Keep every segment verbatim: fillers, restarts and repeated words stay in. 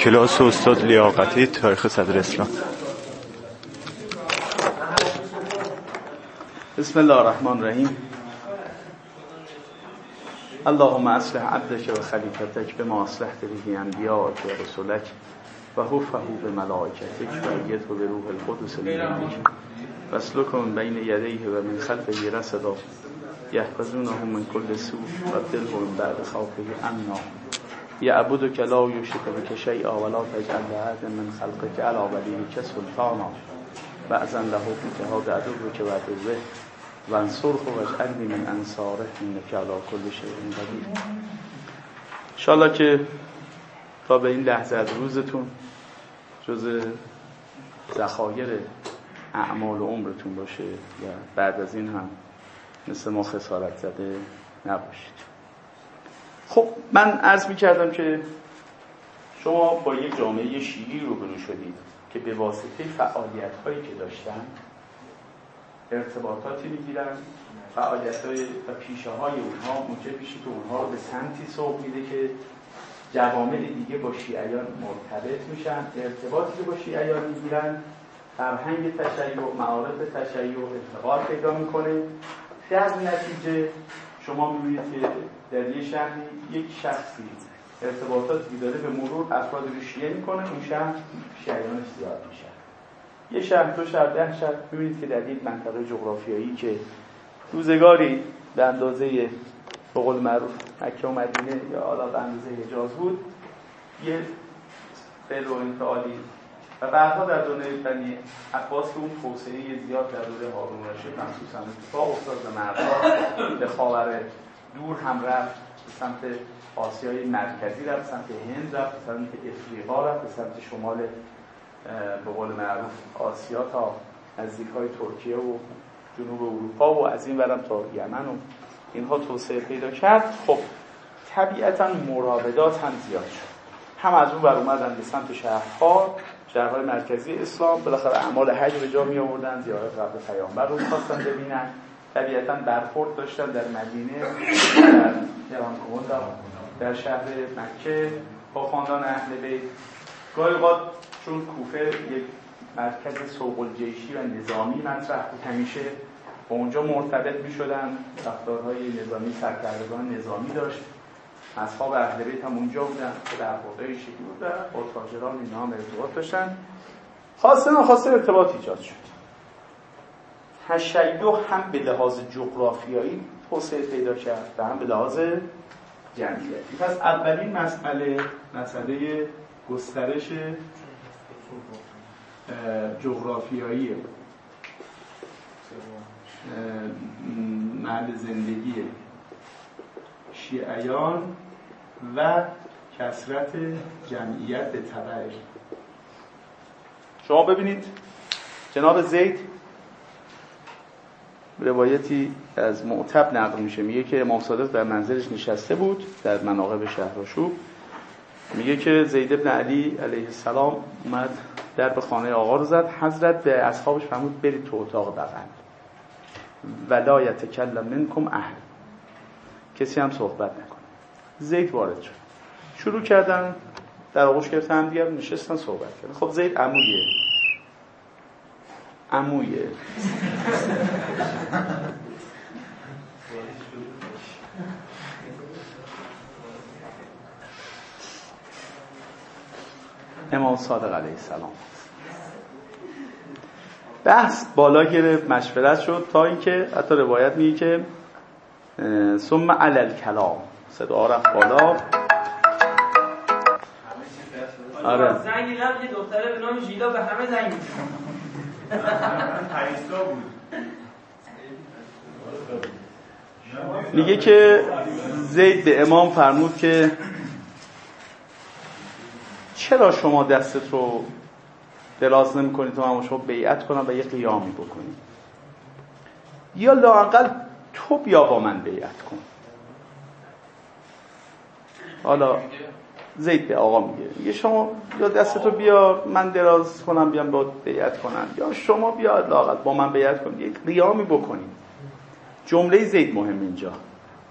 کلاس استاد لیاقتی تاریخ صدر اسلام. بسم الله الرحمن الرحیم. اللهم اصلح عبدك و خلیفتك بما اصلحت به انبیاءک و رسولک و حفه بملائکتک و ایده به روح القدس منک واسلکهم بین یدیه و من خلفه رصدا یحفظونه من کل سوء و ابدله من بعد خوفه امنا یعبدک لا یشرک بک شیئا ولا تجعل لأحد من خلقک علی ولیک سلطانا و اذن له فی جهاد عدوک و عدوه و انصره واجعلنی من انصاره انک علی کل شیء قدیر. ان شاء الله که تا به این لحظه از روزتون جز ذخایر اعمال و عمرتون باشه و بعد از این هم مثل ما خسارت زده نباشید. خب من عرض می کردم که شما با یک جامعه شیعی روبرو شدید که به واسطه فعالیت هایی که داشتن ارتباطاتی می گیرن، فعالیت های و پیشه های اونها موجب میشه که اونها رو به سمتی سوق میده که جوامع دیگه با شیعیان مرتبط میشن، ارتباطی که با شیعیان میگیرن فرهنگ تشیع، معارف تشیع انتقال پیدا میکنه. در نتیجه شما میبینید که در یه شهری یک شخصی ارتباطاتی داره به مرور افراد رو شیعه میکنه، اون شهر شیعیانش زیاد میشه. یه شهر، دو شهر، ده شهر، میبینید که در یک منطقه جغرافیایی که روزگاری به اندازه به قول معروف مکه و مدینه یا حالا به اندازه حجاز بود، یه فعل و انفعالی و بعدها در دوره بنی عباس که اون توسعه زیاد در دوره هارون الرشید مخصوصا اتفاق افتاد و مردها به خاور دور هم رفت، به سمت آسیای مرکزی رفت، به سمت هند رفت، به سمت افریقا رفت، به سمت شمال به قول معروف آسیا تا نزدیک‌های ترکیه و جنوب اروپا و از این ورم تا یمن و اینها توسعه پیدا کرد. خب طبیعتاً مراودات هم زیاد شد، هم از اون ور اومدن به سمت شهرها شهرهای مرکزی اسلام، بالاخره اعمال حج به جا می آوردن، زیارت قبر پیامبر رو خواستن ببینن، طبیعتاً برخورد داشتن در مدینه، در ایران، در شهر مکه با خاندان اهل بیت. گاهی اوقات چون کوفه یک مرکز سوق الجیشی و نظامی مطرح بود، همیشه با اونجا مرتبط می شدن، رفتارهای نظامی، سرکردگان نظامی داشت. اصحاب اهل بیت هم اونجا بودن که در حوزه شیعی بودن، با تاجران اینا هم ارتباط داشتن. خواسته ناخواسته ارتباط ایجاد شد. تشیع هم به لحاظ جغرافیایی توسعه پیدا کرد و هم به لحاظ جمعیتی. پس اولین مسئله مسئله گسترش جغرافیایی محل زندگی شیعیان و کثرت جمعیت به تبعش. شما ببینید جناب زید روایتی از معتب نقل میشه، میگه که امام صادق در منزلش نشسته بود در مناقب شهرآشوب، میگه که زید بن علی علیه السلام اومد در به خانه آقا رو زد. حضرت به اصحابش فرمود برید تو اتاق بغل، ولا یتکلم منکم احد، کسی هم صحبت نکنه. زید وارد شد، شروع کردن در آغوش گرفتن هم دیگر نشستن صحبت کردن. خب زید عمویه عمویه امام صادق علیه السلام. بحث بالا گرفت، مشورت شد تا اینکه حتی روایت میگه که ثم علی الکلام، صدا رفت بالا. آره زنگی قبل یه دختره به نام ژیلا به همه زنگ می‌زد. پریسا بود. میگه که زید به امام فرمود که چرا شما دستت رو دراز نمی کنید تا من شما بیعت کنم و یه قیامی بکنید، یا لااقل تو بیا با من بیعت کن. حالا زید به آقا میگه میگه شما یا دستتو بیار من دراز کنم بیام با بیعت کنم، یا شما بیا لااقل با من بیعت کن، یک قیامی بکنید. جمله زید مهم اینجا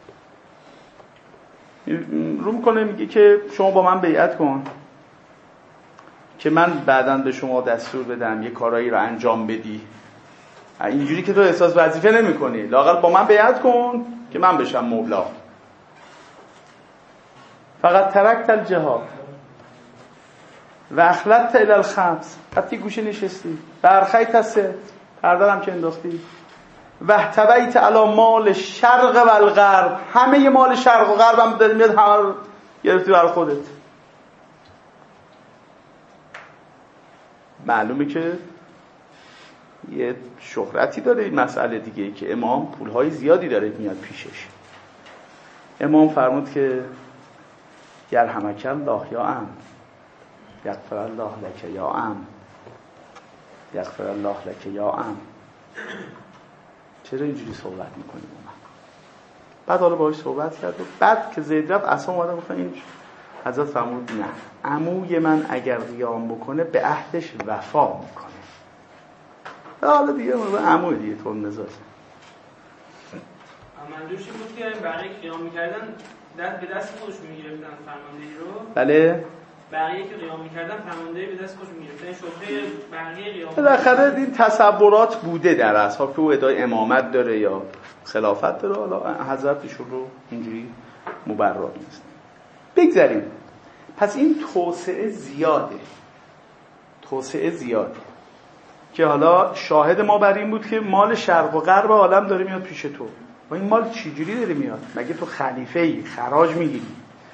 رو میکنه، میگه که شما با من بیعت کن که من بعداً به شما دستور بدم یه کارایی رو انجام بدی، اینجوری که تو احساس وظیفه نمی کنی، لااقل با من بیعت کن که من بشم مولا. فقط ترکت الجهاد و اخلدت الی الخمس، حتی گوشه نشستی برخیت هسته پردرم که انداختی و احتویت علی مال شرق و الغرب، همه مال شرق و غرب هم داری میاد همه رو گرفتی بر خودت. معلومه که یه شهرتی داره این مسئله دیگه، که امام پولهای زیادی داره میاد پیشش. امام فرمود که یرحمک الله یا ام، یغفر الله لک یا ام، یغفر الله لک یا ام. چرا اینجوری صحبت میکنی با من؟ بعد حالا باهاش صحبت کرد و بعد که زید رفت اصلا اومدن گفتن این حضرت فرمود نه، عموی من اگر قیام بکنه به عهدش وفا میکنه. حالا دیگه عموی دیگه طور مزاج. منظورش این بود که بقیه قیام میکردن دست به دست خودشون میگرفتن فرماندهی رو. بله بقیه که قیام میکردن فرماندهی به دست خودشون میگرفتن. شوخه بقیه قیام بالاخره این تصورات بوده در اصحاب که او ادعای امامت داره یا خلافت داره، حالا حضرتشون رو اینجوری مبرر نیست. بگذاریم. پس این توسعه زیاده، توسعه زیاده که حالا شاهد ما بر این بود که مال شرق و غرب عالم داره میاد پیش تو. و این مال چجوری داره میاد؟ مگه تو خلیفه‌ای خراج میگیری؟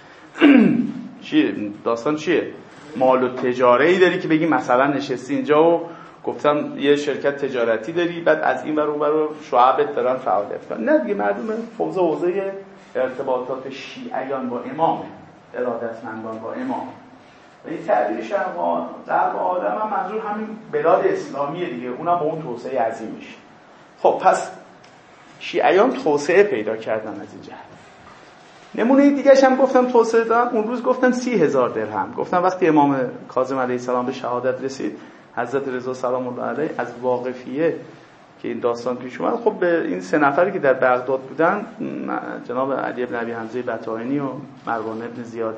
چیه داستان چیه؟ مال و تجاره‌ای داری که بگی مثلا نشستی اینجا و گفتم یه شرکت تجارتی داری، بعد از این ور اون ور شعبت دارن فعالیت کنن. نه دیگه معلومه حوزه حوزه ارتباطات شیعیان با امامه، ارادتمندان با امام. و این تعبیر شرق و غرب عالم هم منظور همین بلاد اسلامیه دیگه، اونم با اون توسعه عظیمش. خب پس شیعیان توسعه پیدا کردن از این جهت. نمونه دیگه‌ش هم گفتم توسعه دادن، اون روز گفتم سی هزار درهم. گفتم وقتی امام کاظم علیه السلام به شهادت رسید، حضرت رضا سلام الله علیه از واقفیه که این داستان پیش اومد، خب به این سه نفری که در بغداد بودن، جناب علی بن ابی حمزه بطائنی و مروان ابن زیاد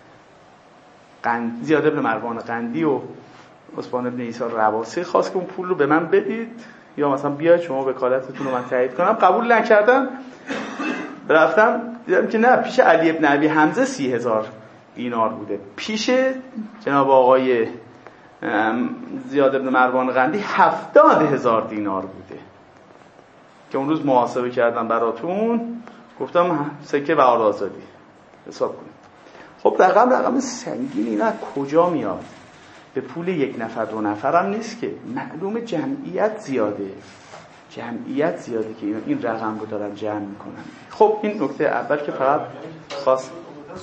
قند زیاد ابن مروان قندی و عثمان بن عیسی رواسی خواست که اون پول رو به من بدید یا مثلا بیاید شما وکالتتون رو من تایید کنم. قبول نکردم. رفتم دیدم که نه، پیش علی ابن ابی حمزه سی هزار دینار بوده، پیش جناب آقای زیاد ابن مروان قندی هفتاد هزار دینار بوده که اون روز محاسبه کردم براتون، گفتم سکه و آزادی حساب کنید. خب رقم رقم سنگینی نه، کجا میاد؟ به پول یک نفر دو نفر هم نیست که، معلوم جمعیت زیاده، جمعیت زیاده که این رقم رو دارن جمع میکنن. خب این نکته اول که فقط خواست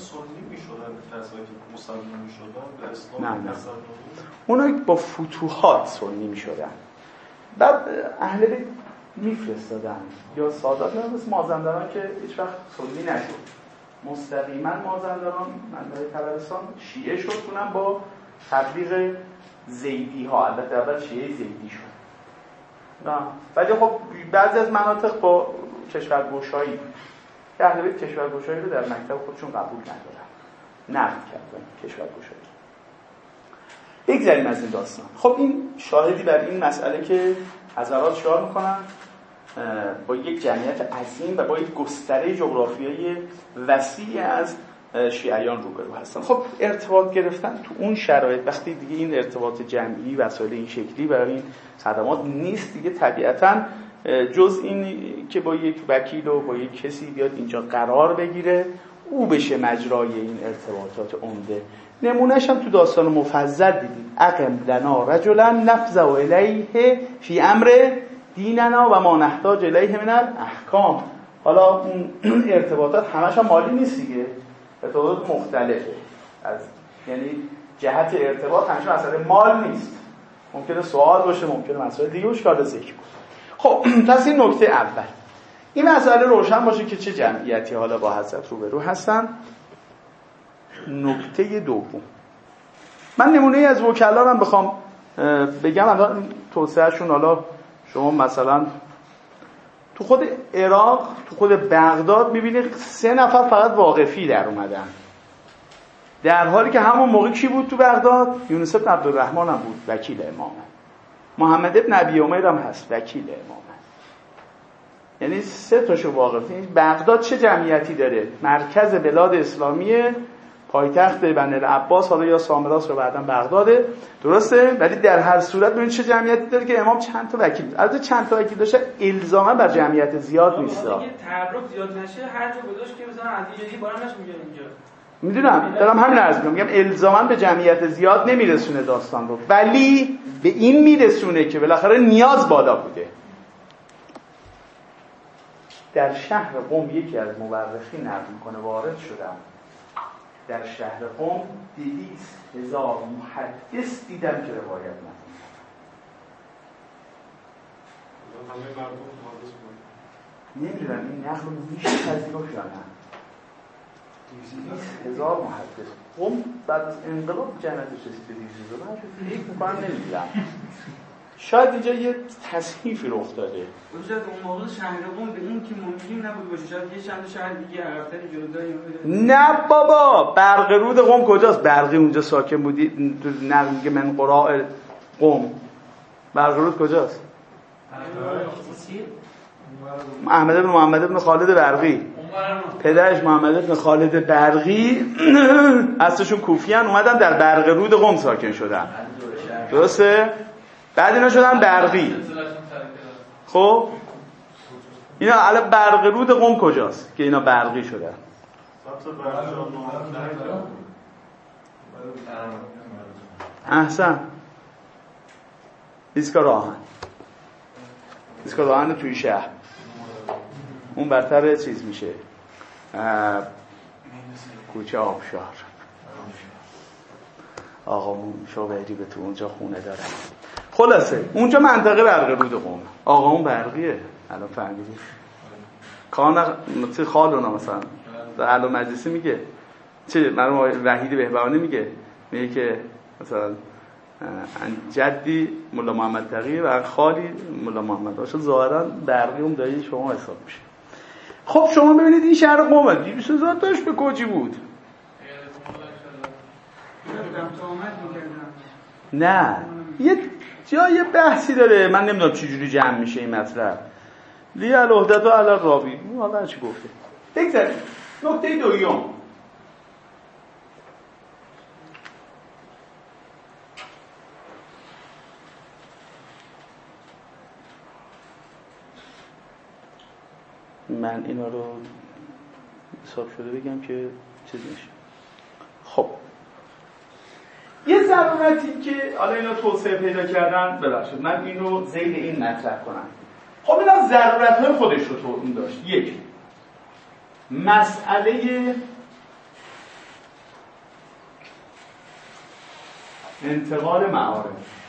نه نه اونا با فتوحات سنی میشدن، بعد اهل بیت میفرستادن یا سادات نه، مثل مازندران که هیچ وقت سنی نشد، مستقیما مازندران منطقه طبرستان شیعه شد، اونم با تبلیغ زیدی ها، البته اول شیعه زیدی شد نه، ولی خب بعضی از مناطق با کشورگشایی بود که اهل بیت کشورگشایی رو در مکتب خودشون قبول ندارن، نقد کردن کشورگشایی. بگذاریم از این داستان. خب این شاهدی بر این مسئله که حضرات شعار میکنن با یک جمعیت عظیم و با یک گستره جغرافیایی وسیع از شیعیان روبرو هستن. خب ارتباط گرفتن تو اون شرایط، وقتی دیگه این ارتباط جمعی وسایل این شکلی برای این خدمات نیست دیگه، طبیعتاً جز این که با یک وکیل و با یک کسی بیاد اینجا قرار بگیره، او بشه مجرای این ارتباطات عمده. نمونهش هم تو داستان مفضل دیدیم، اقم لنا رجلا نفذ الیه فی امر دیننا و ما نحتاج الیه من الاحکام. حالا اون ارتباطات همش هم مالی نیست دیگه، ارتباطات مختلفه، از یعنی جهت ارتباط همیشه مسئله مال نیست، ممکنه سوال باشه، ممکنه مسئله دیگه اشکال ذکر کنه. خب پس این نکته اول، این مسئله روشن باشه که چه جمعیتی حالا با حضرت روبرو هستن. نکته دوم، من نمونه از وکلا رو بخوام بگم، الان توسعهشون، حالا شما مثلا تو خود عراق، تو خود بغداد میبینی سه نفر فقط واقفی در اومدن در حالی که همون موقع کی بود تو بغداد؟ یونس بن عبدالرحمن هم بود، وکیل امامه. محمد ابن ابی عمیر هم هست، وکیل امامه. یعنی سه تاشو واقف. بغداد چه جمعیتی داره؟ مرکز بلاد اسلامیه، پایتخت بنی العباس، حالا یا سامراس رو بعداً بغداده، درسته؟ ولی در هر صورت ببین چه جمعیتی داره که امام چند تا وکیل. البته چند تا وکیل داشته الزاما بر جمعیت زیاد نیست. اگه تبرک زیاد نشه هر جا گذاشت که مثلا از یه جایی بارمش میگه اینجا. میدونم دارم همین عرض میکنم، میگم الزاما به جمعیت زیاد نمیرسونه داستان رو، ولی به این میرسونه که بالاخره نیاز بالا بوده. در شهر قم یکی از مورخین نقل میکنه وارد شدم، در شهر قم دویست هزار محدث دیدم که روایت نکنه. نمیدونم این نقل رو میشه پذیرفت یا نه. دویست هزار محدث قم بعد از انقلاب جمعیتش رسید به دویست هزار. من فکر میکنم نمیدونم، شاید اینجا یه تصحیفی رخ داده. شاید اون موقع شهر قم به این که ما میگیم نبود باشه، شاید یه چند شهر دیگه عرب‌تر جلوتر. نه بابا، برقرود قم کجاست؟ برقی اونجا ساکن بودی، نقل میگه من قراء قم. برقرود کجاست؟ احمد بن محمد بن خالد برقی، پدرش محمد بن خالد برقی، اصلشون کوفیان، اومدن در برقرود قم ساکن شدن، درسته؟ بعد اینا شدن برقی. خب اینا الان برقرود قم کجاست که اینا برقی شدن؟ احسن، ایستگاه راهن. ایستگاه راهن توی شهر اون برتر چیز میشه کوچه آبشار. آقامون شوبری به تو اونجا خونه داره. خلاصه اونجا منطقه برقرود قم. آقامون برقیه، الان فهمیدی؟ کان مثل خالونا مثلا در علم مجلسی میگه چه، مرحوم وحید بهبهانی میگه میگه که مثلا جدی مولا محمد تقی و خالی مولا محمد باشه، ظاهرا برقی اون دایی شما حساب میشه. خب شما ببینید این شهر قم دویست هزار تاش به کجی بود؟ نه یه جای بحثی داره، من نمیدونم چه جوری جمع میشه این مطلب. لی الوحدت و علی الراوی، واقعا چی گفته؟ بگذاریم نکته دوم، من اینا رو حساب شده بگم که چیز میشه. خب یه ضرورتی که حالا اینا توسعه پیدا کردن، ببخشید من این رو ذیل این مطرح کنم. خب اینا ضرورت‌های خودش رو تو این داشت. یک، مسئله انتقال معارف.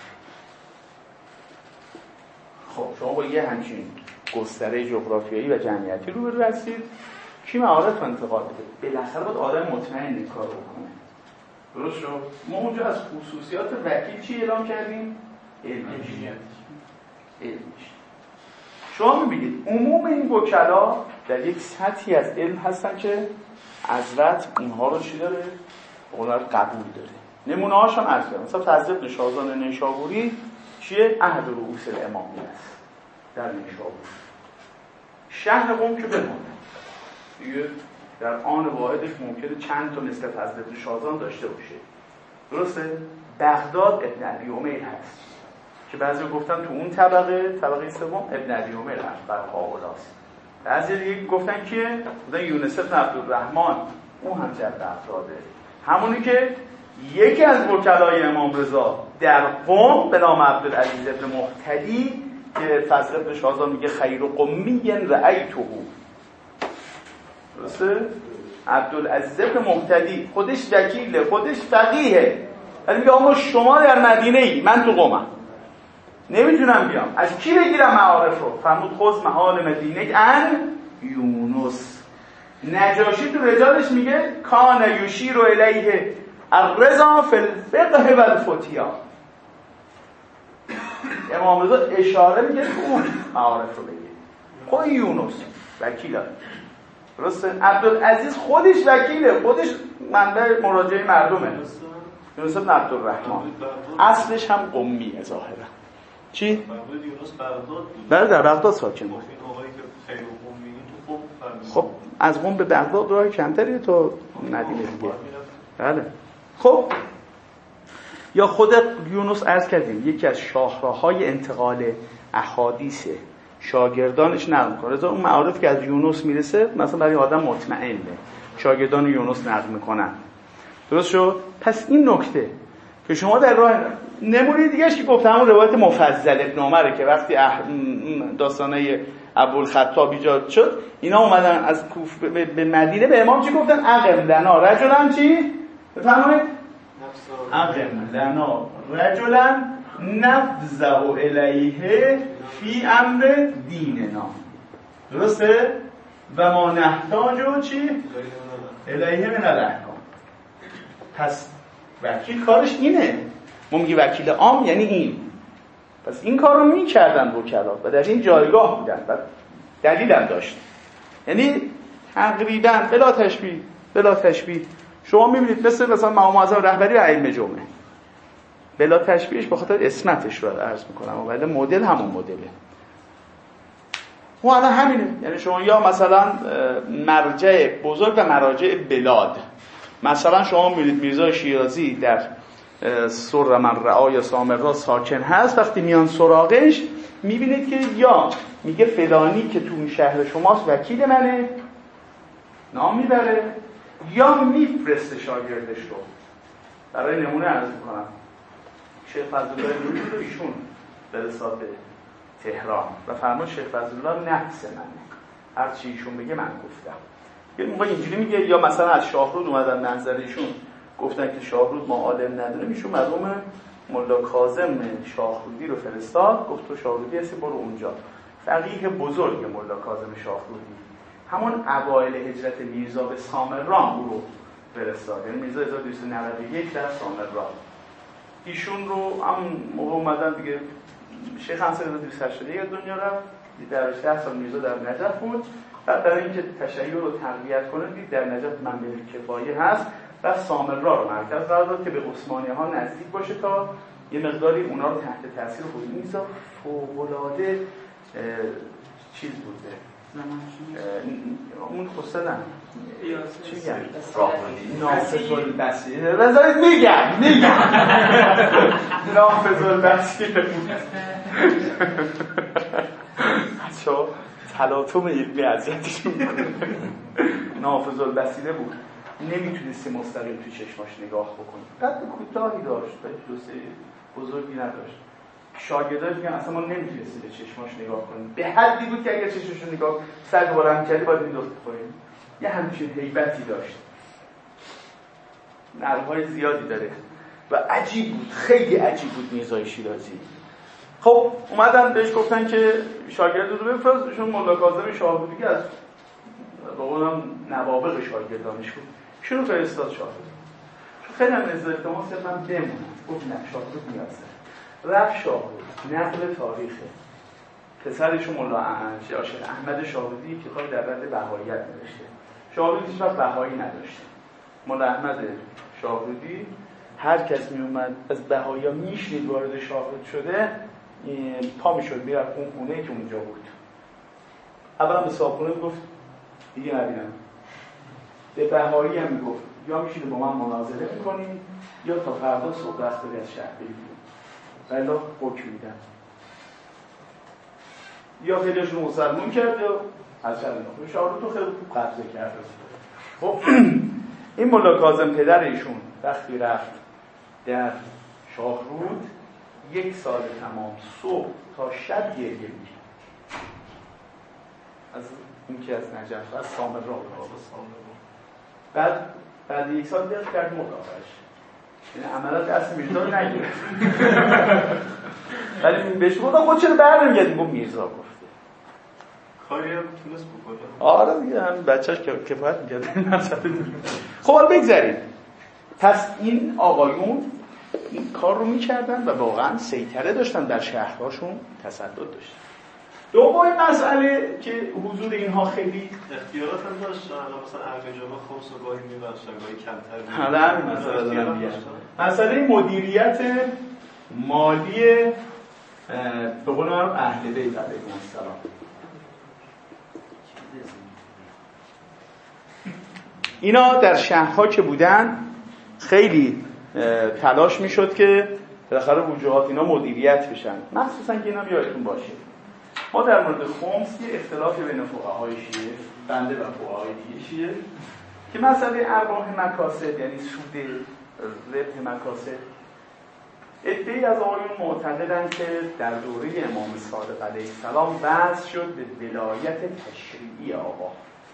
خب شما با یه همچین گستره جغرافیایی و جمعیتی رو برو رسید، کی معارف انتقال بده؟ بالاخره باید آدم مطمئن این کار رو کنه. درست شد؟ ما اونجا از خصوصیات وکیل چی اعلام کردیم؟ علمیش. علمیش. شما میبینید عموم این وکلا در یک سطحی از علم هستن که حضرت اونها رو چی داره؟ اونها رو قبول داره. نمونه هاش هم عرض کردم. مثلا فضل بن شازان نیشابوری چیه؟ احد رؤوس الامامی است در نیشابور. شهر قم که بمانه دیگه در آن واحدش ممکنه چند تا مثل فضل بن شازان داشته باشه، درسته؟ بغداد ابن ابی عمیر هست که بعضی گفتن تو اون طبقه طبقه سوم ابن ابی عمیر هست بر هاولاست. بعضی دیگه گفتن که گفتن یونس بن عبدالرحمن اون هم در بغداده، همونی که یکی از وکلای امام رضا در قم به نام عبدالعزیز ابن محتدی که فضل بن شازان میگه خیر قمی رأیته، درسته؟ عبدالعزیز ابن محتدی خودش وکیله، خودش فقیهه، ولی میگه اما شما در مدینه ای، من تو قمم، نمیتونم بیام. از کی بگیرم معارف رو؟ فرمود خذ محال مدینه ان یونس. نجاشی تو رجالش میگه کان یشیر الیه الرضا فی الفقه و الفتیا. امام رضا اشاره میگه اون معارف رو بگیر. خب یونس وکیل درسته؟ عبدالعزیز خودش وکیله، خودش منبع مراجعه مردمه. یونس بن عبدالرحمن اصلش هم قمیه ظاهرا. چی؟ یونس بغداد. بله در بغداد ساکن بود. خب از قم به بغداد راه کمتری تو مدینه دیگه. بله. خب یا خود یونس عرض کردیم یکی از شاهراهای انتقال احادیث شاگردانش نقل می‌کنه. رضا اون معارف که از یونس میرسه مثلا برای آدم مطمئنه شاگردان یونس نقل میکنن. درست شد؟ پس این نکته که شما در راه نمونه دیگه‌اش که گفتم همون روایت مفضل ابن عمره که وقتی داستانه ابوالخطاب ایجاد شد اینا اومدن از کوفه به مدینه به امام چی گفتن؟ اقم لنا رجلا چی؟ بفرمایید اقم لنا رجلا نفذه الیه فی امر دیننا. درسته؟ و ما نحتاجو چی؟ الیه من الاحکام. پس وکیل کارش اینه. ما میگی وکیل عام یعنی این. پس این کار رو میکردن وکلا و در این جایگاه بودن و دلیل هم داشت. یعنی تقریبا بلا تشبیه بلا تشبیه شما میبینید مثل مثلا امام معظم رهبری ائمه جمعه بلا تشبیهش به خاطر اسمتش رو عرض میکنم ولی مدل همون مدله. اون الان همینه. یعنی شما یا مثلا مرجع بزرگ و مراجع بلاد مثلا شما میبینید میرزا شیرازی در سر من رعا یا سامرا ساکن هست، وقتی میان سراغش میبینید که یا میگه فلانی که تو اون شهر شماست وکیل منه نام میبره یا میفرسته شاگردش رو. برای نمونه عرض میکنم شیخ فضلالله نوری رو ایشون برسات تهران و فرمود شیخ فضلالله نفس منه، هر چی ایشون بگه من گفتم. یه موقع اینجوری میگه یا مثلا از شاهرود اومدن منظر ایشون گفتن که شاهرود ما عالم نداره، ایشون مرحوم ملا کاظم شاهرودی رو فرستاد گفت تو شاهرودی هستی برو اونجا. فقیه بزرگ ملا کاظم شاهرودی همون اوایل هجرت میرزا به سامران او رو فرستاد، یعنی میرزا هزار و دویست و نود و یک در سامران ایشون رو هم موقع اومدن دیگه شیخ هم هزار و دویست و هشتاد و یک دنیا رفت، در ده سال میرزا در نجف بود. بعد برای اینکه تشیع رو تقویت کنه دید در نجف منبع کفایه هست و سامرا رو مرکز قرار داد که به عثمانی ها نزدیک باشه تا یه مقداری اونا رو تحت تاثیر خود میذاره. فوق‌العاده چیز بوده اون خصدن چی میگن؟ نافذ البصیر بذارید میگم میگم نافذ البصیر بود. چون تلاطم علمی اذیتشون میکنه. نافذ البصیر بود، نمیتونستی مستقیم تو چشماش نگاه بکنی، قد کوتاهی داشت ولی جسه بزرگی نداشت. شاگرداش میگن اصلا ما نمیتونستیم به چشماش نگاه کنیم، به حدی بود که اگر چشمشو نگاه سر بلند کردی باید می‌دوخت بخوریم. یه همچین هیبتی داشت، نرم‌های زیادی داره و عجیب بود، خیلی عجیب بود میرزا شیرازی. خب اومدن بهش گفتن که شاگرد رو بفرست، چون ملا کاظم شاهرودی که از با اونم نوابغ شاگردانش بود شروع فرستاد شاهرود. خیلی هم نزد التماس کرد من بمونم، گفت نه شاهرود نیازه. رفت شاهرود، نقل تاریخه پسرشون ملا شیخ احمد شاهرودی کتاب در رد بهاییت نوشته. شاهرودی هیچ وقت بهایی نداشته. ملا احمد شاهرودی هر کس می اومد از بهایا میشنید وارد شاهرود شده پا میشد میرفت اون خونه که اونجا بود. اولا به صاحبخونه گفت دیگه نبینم. به بهایی هم میگفت یا میشید با من مناظره میکنید یا تا فردا صبح دست به از شهر بگیرید بلا حکم میدن. یا خیلیش رو مسلمون کرد یا از شهر نخواه. شاهرود تو خیلی خوب قبضه کرد. خب این ملا کاظم پدر ایشون وقتی رفت در شاهرود یک سال تمام صبح تا شب گریه میکرد از این که از نجف از سامرا بود. بعد بعد یک سال دست کرد مدافعش، یعنی عملا دست میرزا رو نگرفت. ولی بهش گفتم خود چرا برنمیگردی؟ گفت میرزا گفته کاری هم تونست بکنه. آره دیگه هم بچه‌اش کفایت می‌کرد. خب حالا بگذاریم. پس این آقایون این کار رو می‌کردن و واقعا سیطره داشتن در شهرهاشون، تسلط داشتن. دومین مسئله که حضور اینها خیلی اختیارات هم داشتن، مثلا ارگ جامعه خمس و گاهی میبخشن گاهی کمتر. حالا همین مسئله دارم میگم. مسئله مدیریت مالی به قول معروف اهل بیت علیهم السلام. اینا در شهرها که بودن خیلی تلاش میشد که بالاخره وجوهات اینا مدیریت بشن، مخصوصا که اینا یادتون باشه ما در مورد خمس یه اختلافی بین فقهای شیعه بنده و فقهای دیگه شیعه که مسئله ارباح مکاسب یعنی سود ربح مکاسب، عده‌ای از آقایون معتقدن که در دوره امام صادق علیه السلام وضع شد به ولایت تشریعی آقا.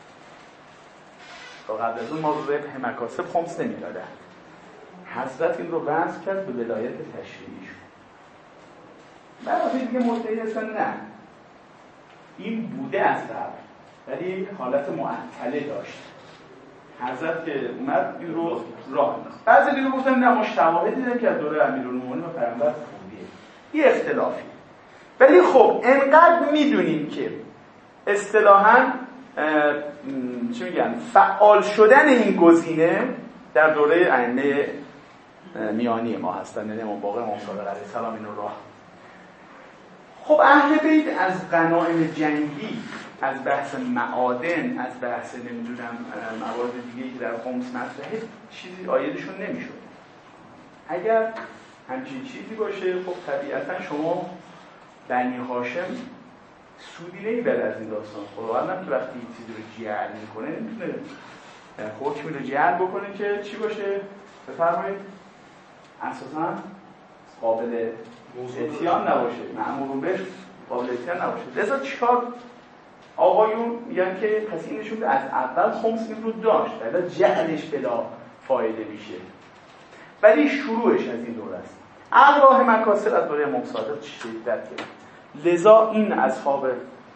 تا قبل از اون ما ربح مکاسب خمس نمیدادن، حضرت این رو وضع کرد به ولایت تشریعی شد. برای دیگه مدعی هستن نه این بوده از قبل ولی حالت معطله داشت، حضرت که اومد این رو راه انداخت. بعضی دیگه گفتن نه ما شواهدی داریم که از دوره امیرالمومنین و پیامبر بوده. یه اختلافی. ولی خب انقدر میدونیم که اصطلاحاً چی میگن فعال شدن این گزینه در دوره ائمه میانی ما هستن، یعنی امام باقر امام صادق علیه السلام اینو راه. خب اهل بیت از غنایم جنگی، از بحث معادن، از بحث نمیدونم موارد دیگه که در خمس مطرحه چیزی عایدشون نمیشد. اگر همچین چیزی باشه خب طبیعتا شما بنی هاشم سودی نمیبره از این داستان. خداوند هم که وقتی این چیزی رو جعل میکنه نمیتونه حکمی رو جعل بکنه که چی باشه؟ بفرمایید اساسا قابل اتیان نباشه، مأمور بهش قابل اتیان نباشه. لذا چهار آقایون میگن که پس این نشون از اول خمس این رو داشت ولی جعلش بلا فایده میشه، ولی شروعش از این دوره است. ارباح مکاسب از دوره امام صادق شدت گرفت، لذا این اصحاب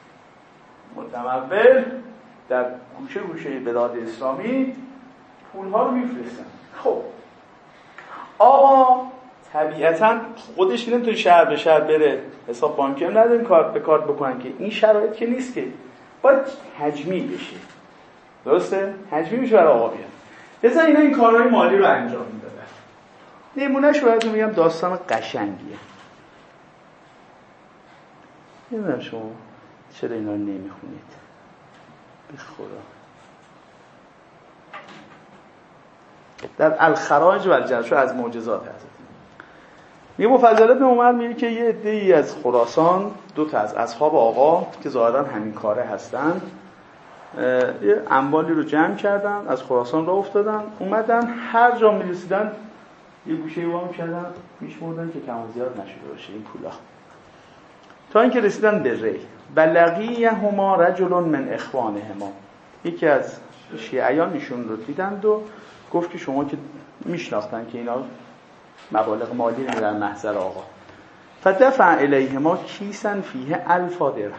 متمول در گوشه گوشه بلاد اسلامی پولها رو میفرستن. خب آقا طبیعتا خودش نمیتونه شهر به شهر بره، حساب بانکی هم نداریم کارت به کارت بکنن که این شرایط که نیست، که باید تجمیع بشه. درسته؟ تجمیع میشه برای آقا بیان. لذا اینا این کارهای مالی رو انجام میدادن. نمونهش باید میگم داستان قشنگیه. نمیدونم شما چرا اینا رو نمیخونید به خدا. در الخراج و الجرش از معجزات هست. یه مفضل ابن عمر میگه که یه عده‌ای از خراسان، دو تا از اصحاب آقا که ظاهرا همین کاره هستن، یه اموالی رو جمع کردن، از خراسان راه افتادن، اومدن هر جا میرسیدن یه گوشه وام کردن، میشمردن که کم و زیاد نشده باشه این پولا، تا اینکه رسیدن به ری. بلغیهما رجل من اخوانهما، یکی از شیعیان ایشون رو دیدند و گفت که شما که میشناختن که اینا مبالغ مالی در محضر آقا. فدفع الیهما کیسا فیه الف درهم،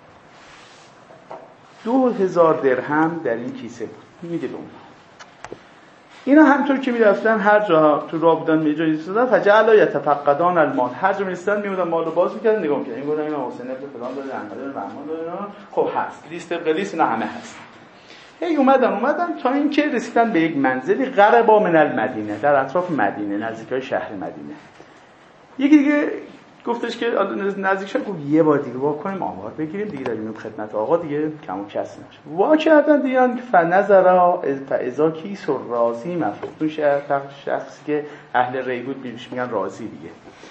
دو هزار درهم در این کیسه بود. میگه دوم اینا همطور که میرفتن هر جا تو راه بودن می جایی رسیدن فجعل یتفقدان المال، هر جا میرسیدن میمودن مالو باز میکردن نگاه میکردن، این گفتن اینا حسین ابن فلان داره، احمد داره، محمد داره، خب هست لیست قلیس اینا همه هست. هی اومدن اومدن تا اینکه رسیدن به یک منزلی قربا من المدینه، در اطراف مدینه، نزدیکای شهر مدینه. یکی دیگه گفتش که نزدیک شد، گفت یه بار دیگه وا کنیم آمار بگیریم دیگه، داریم خدمت آقا دیگه کم و کس نشه. وا کردن دیگه فنظرا فاذا کیس راضی مفروض، اون شخصی که اهل ری بود بهش میگن راضی دیگه.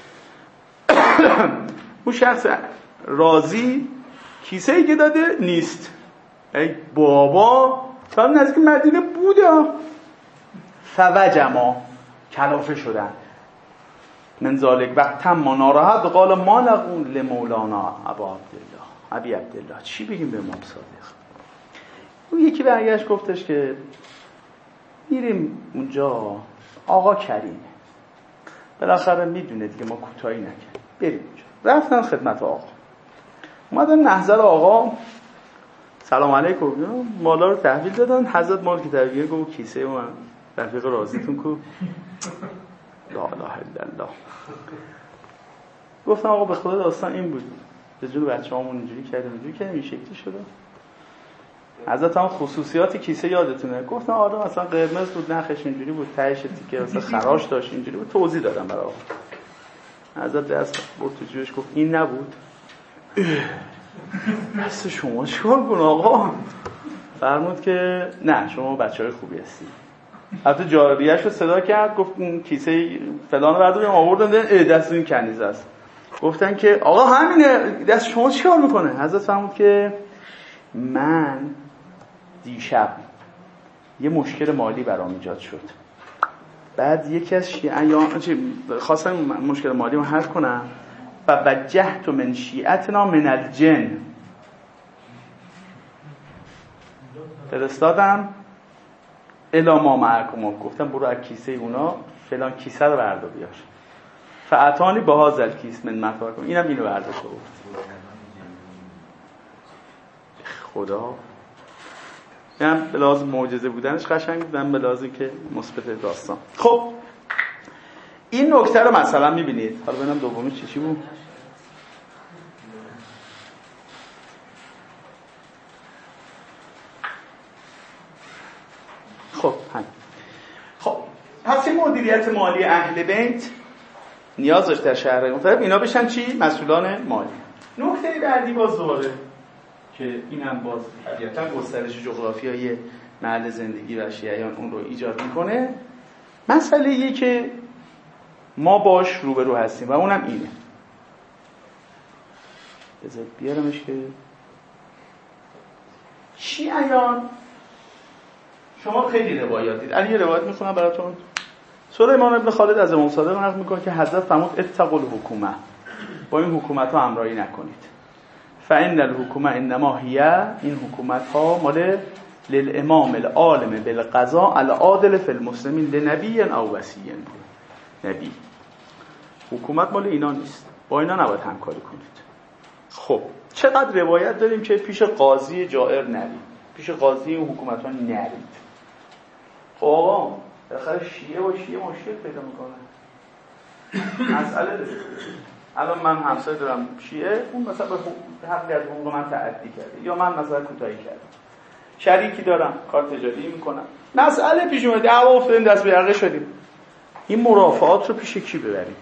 اون شخص راضی کیسه ای که داده نیست. ای بابا تا نزدیک مدینه بوده. فوجما کلافه شدن من ذالک وقت هم ناراحت و قال ما نقول لمولانا ابا عبدالله ابی عبدالله، چی بگیم به امام صادق؟ اون یکی برگشت گفتش که میریم اونجا آقا کریمه، بالاخره میدونه دیگه ما کوتاهی نکرد، بریم اونجا. رفتن خدمت آقا، اومدن محضر آقا، سلام علیکم، مالا رو تحویل دادن. حضرت مال که تحویل گفت کیسه من رفیق راضیتون کو؟ لا اله الا الله. گفتم آقا به خدا داستان این بود، به جون بچه‌هامون اینجوری کردیم اینجوری کردیم این شکلی شده. حضرت هم خصوصیات کیسه یادتونه؟ گفتن آره مثلا قرمز بود، نخش اینجوری بود، تهش تیکه مثلا خراش داشت اینجوری بود، توضیح دادم برای آقا. حضرت دست برد تو جیبش گفت این نبود. دست شما چیکار کنه آقا؟ فرمود که نه شما بچه‌های خوبی هستی. حتی جاریه‌اش رو صدا کرد گفت این کیسه فلان برداریم آوردن اه دست این کنیز است. گفتن که آقا همینه دست شما چیکار میکنه؟ حضرت فرمود که من دیشب یه مشکل مالی برام ایجاد شد. بعد یکی از شیعیان خواستم مشکل مالی رو حل کنم و وجهت من شیعتنا من الجن، فرستادم الی ما معکم، گفتم برو از کیسه اونا فلان کیسه رو بردار بیار. فاتانی با هذا الکیس من متاعکم، اینم اینو بردار بود. خدا یعنی به لازم معجزه بودنش قشنگ بودن، به لازم که مثبت داستان. خب این نکته رو مثلا میبینید. حالا ببینم دومی چی چی بود. خب همین. خب پس این مدیریت مالی اهل بیت نیاز داشت در شهر مختلف اینا بشن چی؟ مسئولان مالی. نکته بعدی باز دوباره که اینم باز طبیعتاً گسترش جغرافیایی محل زندگی و شیعیان اون رو ایجاد میکنه. مسئله یه که ما باش روبرو هستیم و اونم اینه. بذار بیارمش که شیعیان شما خیلی روایات دید. علی روایت میخونم براتون. سلیمان ابن خالد از امام صادق نقل میکنه که حضرت فرمود اتقوا الحکومه، با این حکومت ها همراهی نکنید. فإن الحکومه انما هی، این حکومت ها مال للامام العالم بالقضاء العادل فی المسلمین لنبی او وصی. نبی حکومت مال اینا نیست، با اینا نباید همکاری کنید. خب چقدر روایت داریم که پیش قاضی جائر نرید، پیش قاضی این حکومت ها نرید. خب آقا بالاخره شیعه و شیعه مشکل پیدا میکنه. مسئله داره. الان من همسایه دارم شیعه، اون مثلا به حقی از حقوق من تعدی کرده یا من مثلا کوتاهی کردم. شریکی دارم کار تجاری میکنم، مسئله پیش اومد، دعوا افتادیم، دست به یقه شدیم. این مرافعات رو پیش کی ببریم؟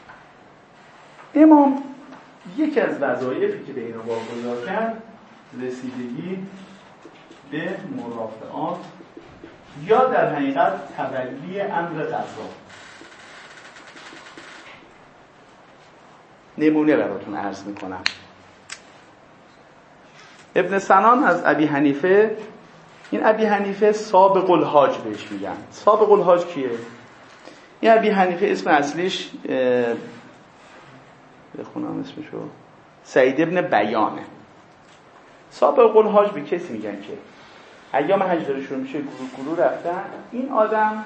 امام یکی از وظایفی که به اینا واگذار کرد رسیدگی به مرافعات یا در حقیقت تولی امر قضا. نمونه براتون عرض میکنم. ابن سنان از ابی حنیفه، این ابی حنیفه سابق الحاج بهش میگن. سابق الحاج کیه؟ این ابی حنیفه اسم اصلیش بخونم اسمشو سعید ابن بیانه. سابق الحاج به کسی میگن که ایام حج داره شروع میشه، گروه گروه رفتن، این آدم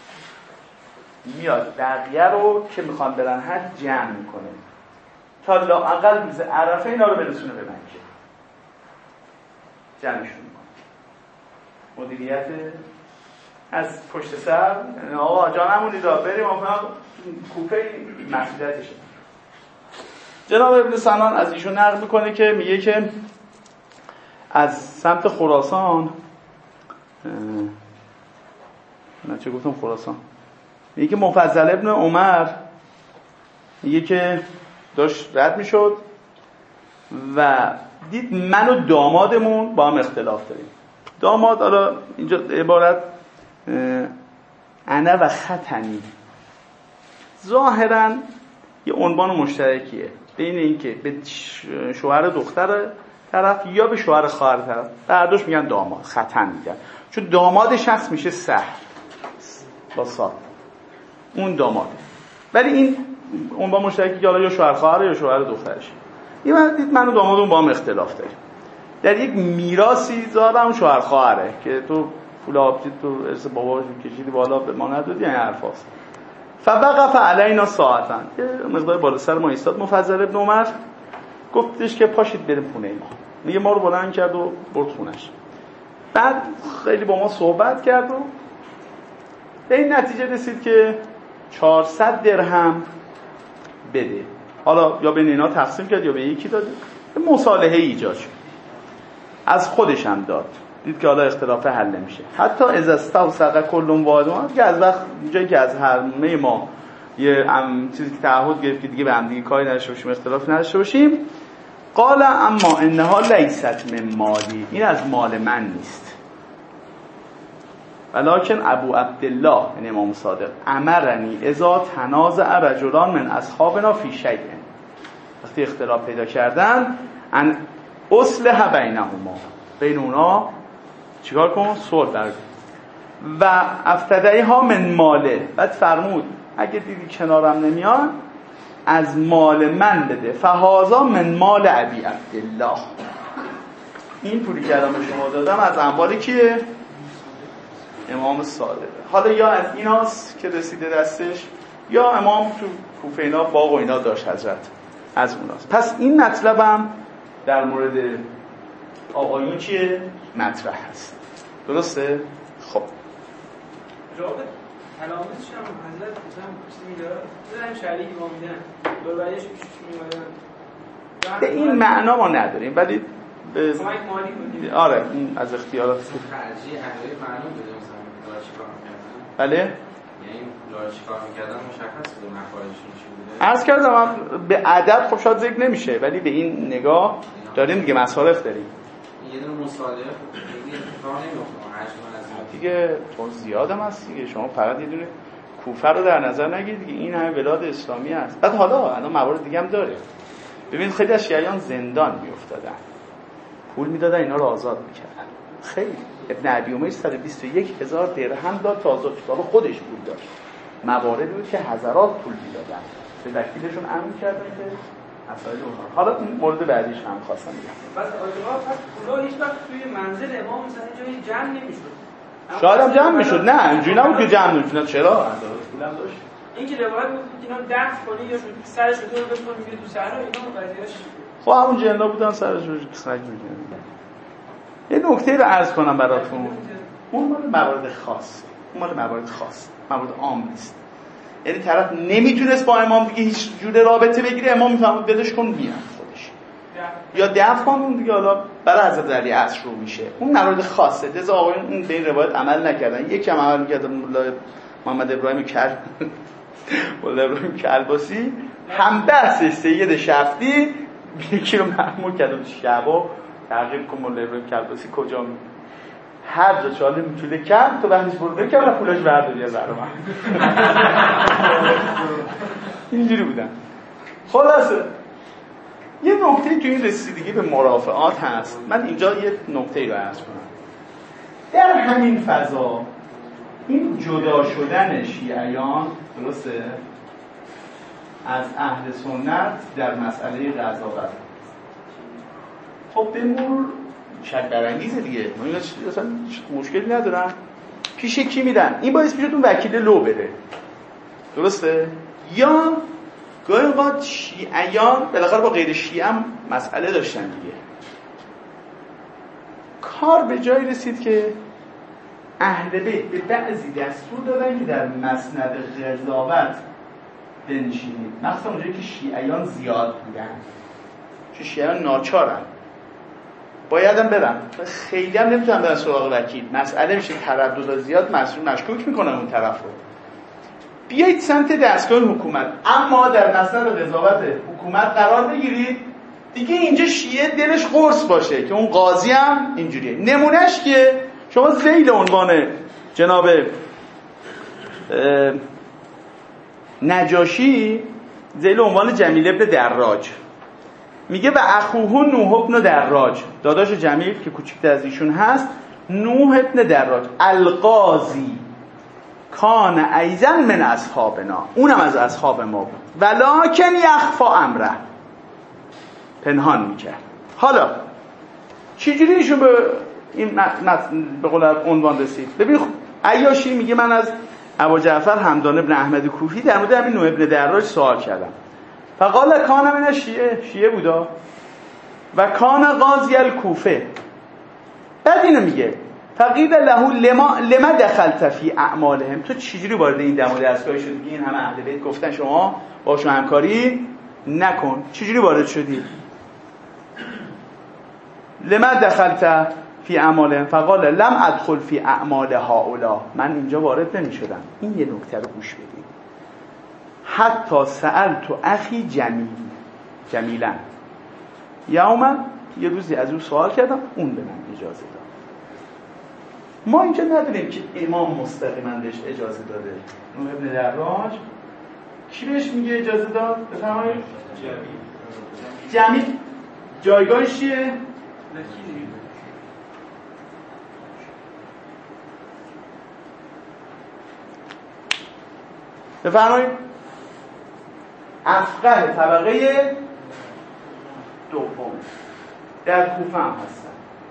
میاد بقیه رو که میخوان برن حج جمع میکنه تا لااقل روز عرفه اینا رو برسونه به مکه، جمعشون میکنه. مدیریت از پشت سر، آقا جانمونی دا بریم آفنا کوپه مسئولیتشه. جناب ابن سنان از ایشون نقل میکنه که میگه که از سمت خراسان، من چه گفتم خراسان، میگه که مفضل ابن عمر میگه که داشت رد میشد و دید من و دامادمون با هم اختلاف داریم. داماد حالا اینجا عبارت انا و ختنی ظاهرا یه عنوان مشترکیه بین این که به شوهر دختر طرف یا به شوهر خواهر طرف، برداشت میگن داماد، ختن میگن، چون داماد شخص میشه سهل با صاد، اون داماده. ولی این عنوان مشترکی که حالا یا شوهر خواهر یا شوهر دخترش. یه وقت دید من و دامادم با هم اختلاف داریم در یک میراثی، ظاهرا اون شوهر خواهره که تو پول آبجی تو ارث باباش کشیدی بالا به ما ندادی، این حرفاست. فوقف علینا ساعتا، یه مقدار بالا سر ما ایستاد مفضل ابن عمر، گفتش که پاشید بریم خونه ما. میگه ما رو بلند کرد و برد خونش. بعد خیلی با ما صحبت کرد و به این نتیجه رسید که چهارصد درهم بده حالا یا بین اینا تقسیم کرد یا به یکی داد، مصالحه ایجاد شد، از خودش هم داد، دید که حالا اختلاف حل نمیشه. حتی از استوثق کل واحد، که از وقت جایی که از همه ما یه چیزی که تعهد گرفت که دیگه به هم دیگه کاری نداشته باشیم، اختلاف نداشته باشیم، قال اما انها لیست من مالی، این از مال من نیست، ولکن ابو عبدالله یعنی امام صادق امرنی اذا تنازع رجلان من اصحابنا فی شیء، وقتی اختلاف پیدا کردن ان اصلح بینهما، بین اونا چیکار کن؟ صلح در و افتدیها من ماله، بعد فرمود اگه دیدی کنارم نمیان از مال من بده، فهذا من مال ابی عبدالله، این پولی که الان به شما دادم از اموال کیه؟ امام صادقه. حالا یا از ایناست که رسیده دستش، یا امام تو کوفه اینا باغ و اینا داشت حضرت، از اوناست. پس این مطلبم در مورد آقایون چیه؟ مطرح هست، درسته؟ خب جواب علامتش هم حضرت مثلا چیزی میداره بزنیم شریعی ما میدن دوبریش پیشش میمادن به این معنا ما نداریم، ولی به کمک مالی بودیم. آره این از اختیارات خرجی حقیقی معلوم بوده مثلا داره چی کار میکردن، بله یعنی داره چی کار میکردن مشخص بوده مخارجشون چی بوده. عرض کردم هم به ادب خب شاید ذکر نمیشه، ولی به این نگاه داریم دیگه، مصارف داریم یه دونه مصالحه دیگه اتفاق نمیفته دیگه، چون زیادم هست دیگه، شما فقط یه دونه کوفه رو در نظر نگیرید دیگه، این همه بلاد اسلامی هست. بعد حالا الان موارد دیگه هم داره، ببینید خیلی از شیعیان زندان میافتادن، پول میدادن اینا رو آزاد میکردن. خیلی ابن ابی امیه صد و بیست و یک هزار درهم داد تا آزاد کتاب خودش پول داشت، مواردی بود که هزارات پول میدادن، به وکیلشون امر کردن که مسائل اونها. حالا این مورد بعدیش هم خواستم بگم. بس آقا پس پولا هیچ وقت توی منزل امام مثلا جای جمع نمیشد. شاید هم جمع میشد، نه اینجوری نبود که جمع نمیشد. چرا؟ پولم داشت. این که روایت بود که اینا دفع کنی یا سرش رو دور بکنی میگه تو صحرا، اینا قضیهش خب همون جنا بودن سرش رو سگ میگن. یه نکته رو عرض کنم براتون، اون مال موارد خاص، اون مال موارد خاص، موارد عام نیست. یعنی طرف نمیتونست با امام دیگه هیچ جور رابطه بگیره، امام میفهمید بدش کن بیان خودش، یا دفع کن اون دیگه، حالا برای حضرت علی عصر رو میشه، اون موارد خاصه. لذا آقایون این به این روایت عمل نکردن. یکی هم عمل میکرد مولا محمد ابراهیم کل مولا ابراهیم کلباسی، هم بحث سید شفتی یکی رو مأمور کرد شبا تحقیق کن مولا ابراهیم کلباسی کجا می هر جا چاله میتونه کم تو بندش برده که و پولش برداری از برای من. اینجوری بودن. خلاصه یه نکته تو این رسیدگی به مرافعات هست، من اینجا یه نکته رو عرض کنم. در همین فضا این جدا شدن شیعیان، درسته، از اهل سنت در مسئله قضاوت، خب به مرور شک برانگیزه دیگه، من اصلا مشکلی ندارم. پیش کی میدن؟ این باعث میشه اون وکیل لو بره، درسته؟ یا گاهی اوقات شیعیان بالاخره با غیر شیعه هم مسئله داشتن دیگه، کار به جایی رسید که اهل بیت به بعضی دستور دادن که در مسند قضاوت بنشینید، مثلا اونجایی که شیعیان زیاد بودن، چون شیعیان ناچارن باید هم برن، خیلی هم نمیتونن برن سراغ وکیل، مسئله میشه تردد زیاد، مسئول مشکوک میکنن اون طرف رو. بیایید سمت دستگاه حکومت، اما در مسند قضاوت حکومت قرار بگیرید دیگه، اینجا شیعه دلش قرص باشه که اون قاضی هم اینجوریه. نمونهش که شما ذیل عنوان جناب نجاشی، ذیل عنوان جمیل ابن دراج میگه و اخوه نوح ابن دراج، داداش جمیل که کوچیک‌تر از ایشون هست، نوح ابن دراج القاضی کان ایضا من اصحابنا، اونم از اصحاب ما بود، ولکن یخفا امره، پنهان میکرد. حالا چجوری ایشون به این به قول عنوان رسید؟ ببین عیاشی میگه من از ابو جعفر حمدان ابن احمد کوفی در مورد همین نوح ابن دراج سوال کردم، فقال کان من شیعه، شیعه بودا، و کان قاضی الکوفه. بعد اینو میگه فقیل له لما لما دخلت فی اعمالهم، تو چجوری وارد این دم و دستگاه شدی که این همه اهل بیت گفتن شما باشون همکاری نکن. چجوری وارد شدی؟ لما دخلت فی اعمالهم فقال لم ادخل فی اعمال هؤلاء، من اینجا وارد نمی شدم. این یه نکته رو گوش بدید. حتی سألت اخی جمیل جمیلا یوما، یه روزی از او سوال کردم، اون به من اجازه داد. ما اینجا نداریم که امام مستقیما بهش اجازه داده. نوح ابن دراج کی بهش میگه اجازه داد؟ بفرمایید. جمیل جایگاهش چیه؟ بفرمایید. افقه طبقه دوم در کوفه هم هستن.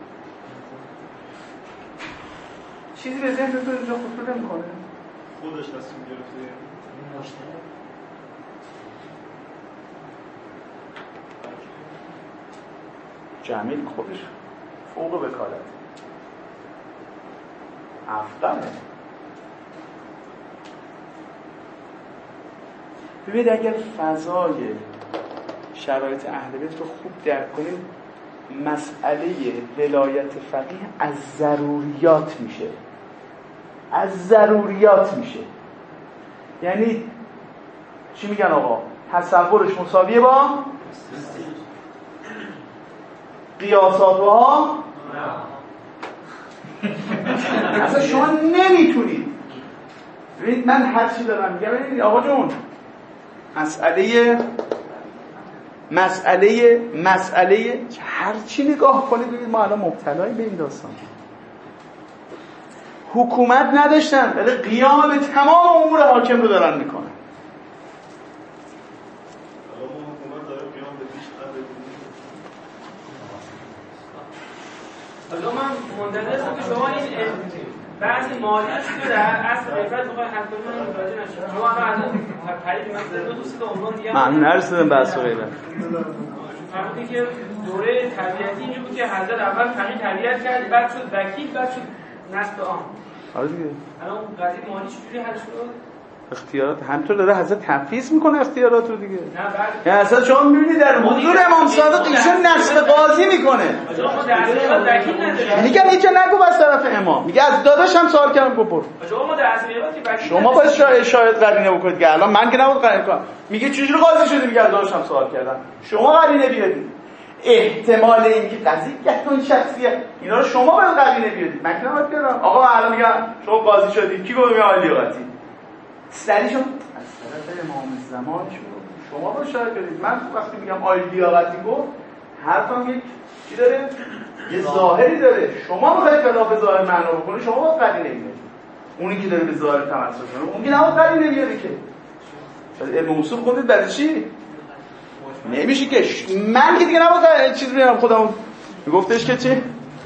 چیزی به ذهن تو اینجا خطور نمی‌کنه؟ خودش تصمیم گرفته. جمیل خودش فوق وکالت افقه. ببینید اگر فضای شرایط اهل بیت رو خوب درک کنیم، مسئله ولایت فقیه از ضروریات میشه، از ضروریات میشه. یعنی چی میگن آقا؟ تصورش مساویه با قیاساتها. اصلا شما نمیتونید. ببینید من هر چی دارم میگم، ببینید آقا جون، مسئله مسئله مسئله هر چی نگاه کنید ببینید ما الان مبتلاییم به این داستان. حکومت نداشتن ولی قیام به تمام امور حاکم رو دارن میکنن. حالا من منتظرم که شما این بعضی مالیات رو در اصل قیفت بخواهی حد کنید من متوجه نشدم. شما الان از پریدی من دو دوست عنوان دیگه من نرسیدم بحث و غیره. فرمودی که دوره تربیتی اینجا بود که حضرت اول فقیه تربیت کرد، بعد شد وکیل، بعد شد نسب عام. آره دیگه. الان قضیه مالی چجوری حل شد؟ اختیارات همینطور داره حضرت تنفیذ میکنه اختیارات رو دیگه. نه بعد یعنی اصلا شما میبینید در حضور امام صادق ایشون نصب قاضی میکنه. شما در اصل وکیل نداره. میگم اینجا نگو از طرف امام، میگه از داداش هم سوال کردم گفت برو. شما در اصل که وکیل شما باید شاید شاید قرینه بکنید که الان من که نبود قرینه کنم. میگه چجوری قاضی شدی؟ میگه از داداش هم سوال کردم. شما قرینه بیارید. احتمال اینکه قضیه گهتون شخصیه اینا رو شما باید قرینه بیارید. من که نباید بیارم. آقا الان میگم شما قاضی شدید کی گفت عالی لیاقتی؟ سریشون از طرف امام زمان شما شما با شاید بدید. من وقتی میگم عالی لیاقتی گفت حرفم یک چی داره؟ یه ظاهری داره. شما میخواید خلاف ظاهر معنا بکنید، شما باید قرینه بیارید. اونی که داره به ظاهر تمسک میکنه اون که نباید قرینه بیاره که. علم اصول خوندید برای چی؟ نمیشه که ش... من که دیگه نباید چیز میگم خودم میگفتش که چی؟